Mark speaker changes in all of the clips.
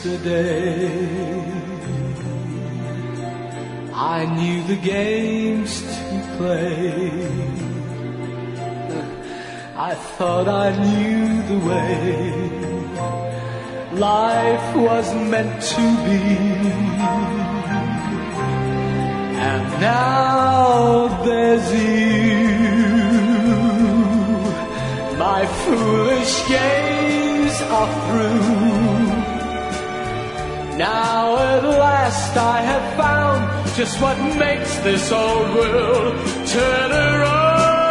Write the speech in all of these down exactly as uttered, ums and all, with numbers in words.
Speaker 1: yesterday. I knew the games to play. I thought I knew the way life was meant to be. And now there's you. My foolish games are through. Now at last I have found just what makes this old world turn around.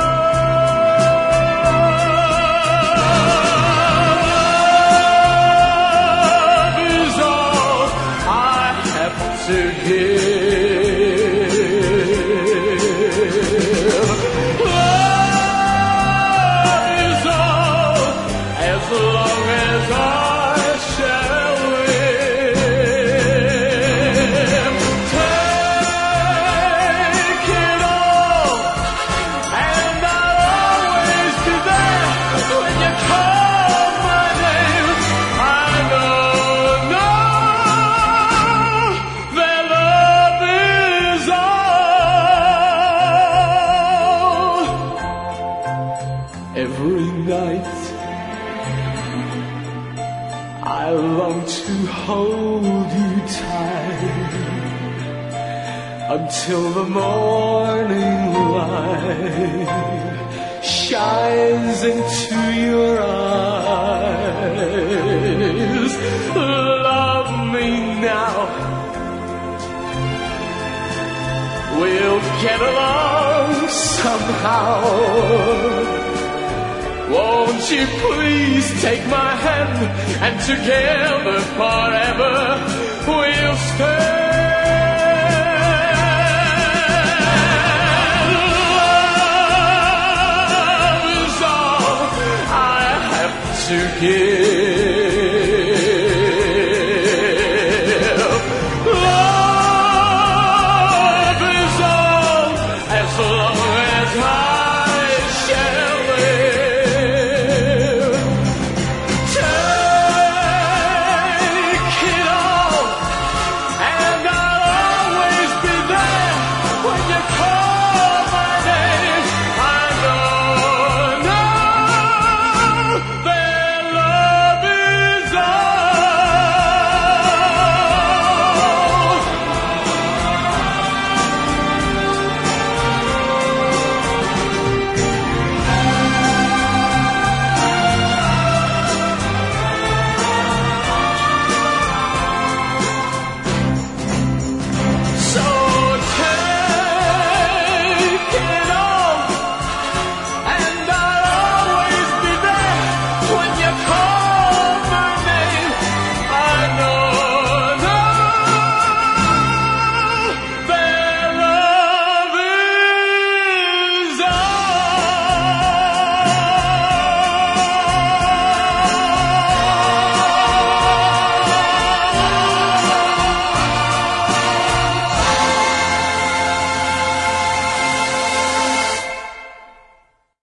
Speaker 1: Love is all I have to give. Love is all as long as I shall live. Take it all, and I'll always be there when you call my name. I know, know that love is all. Every night I long to hold you tight until the morning light shines into your eyes. Love me now. We'll get along somehow. Won't you please take my hand, and together forever we'll stand. Love is all I have to give.